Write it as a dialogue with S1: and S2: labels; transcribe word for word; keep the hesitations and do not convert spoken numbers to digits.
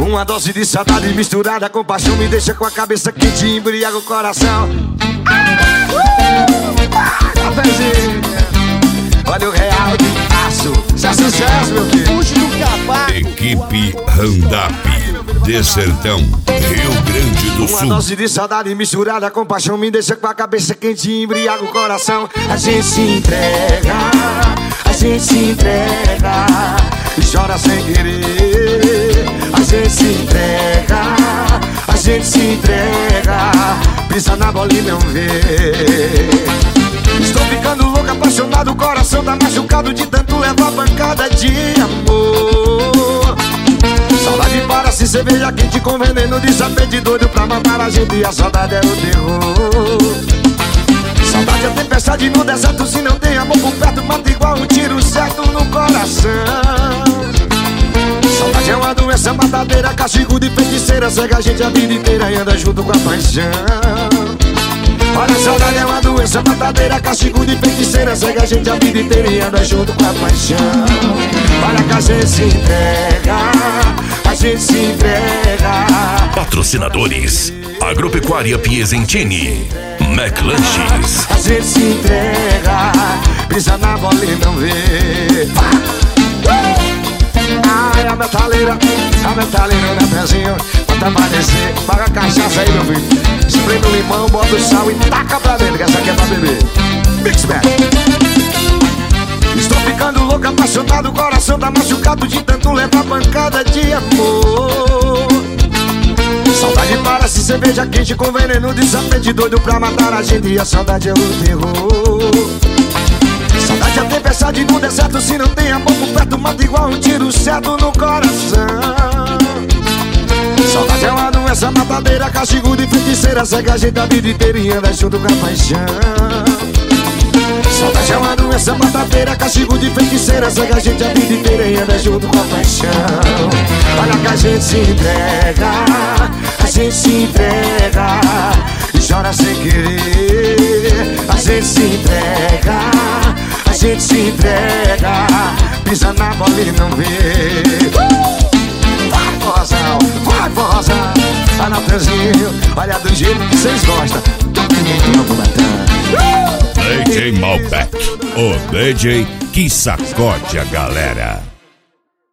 S1: Uma dose de saudade misturada com paixão me deixa com a cabeça quente e embriaga o coração. Olha o real de aço, isso é sucesso, meu filho.
S2: Puxa do cavaco.
S3: Equipe Randap de Sertão, Rio Grande do Sul.
S1: Uma dose de saudade misturada com paixão me deixa com a cabeça quente e embriaga o coração. A gente se entrega, a gente se entrega e chora sem querer. A gente se entrega, a gente se entrega, pisa na bola e não vê. Estou ficando louco, apaixonado, o coração tá machucado de tanto levar pancada de amor. Saudade para-se, cerveja quente com veneno de sapete doido pra matar a gente e a saudade é o terror. Saudade é tempestade no deserto, se não tem amor por perto, mata igual um tiro certo no coração. Saudade é uma doença matadeira, castigo de feiticeira, cega a gente a vida inteira e anda junto com a paixão. Olha, a saudade é uma doença matadeira, castigo de feiticeira, cega a gente a vida inteira e anda junto com a paixão. Olha que a gente se entrega, a gente se entrega.
S3: Patrocinadores: Agropecuária Piesentini, McLanches.
S1: A gente se entrega, pisa na bola e não vê. Ai, a metaleira, a metaleira no pezinho, bota pra descer, paga a cachaça aí, meu filho. Spray no limão, bota o sal e taca pra dentro, que essa aqui é pra beber. Mix Back. Estou ficando louco, apaixonado, o coração tá machucado de tanto levar pancada de amor. Saudade para-se, cerveja quente com veneno de sapete doido pra matar a gente e a saudade é o terror. Saudade é tempestade no deserto, se não tem amor por perto, mata igual um tiro certo no coração. Saudade é uma doença matadeira, castigo de feiticeira, cega a gente a vida inteira e anda junto com a paixão. Saudade é uma doença matadeira, castigo de feiticeira, cega a gente a vida inteira e anda junto com a paixão. Olha que a gente se entrega, a gente se entrega e chora sem querer. A gente se entrega, a gente se entrega, pisa na bola e não vê. Vai, forrozão, vai, forrozão, vai na pezinho, olha do jeito que vocês gostam, todo mundo no batendo.
S3: D J Malbec, o D J que sacode a galera.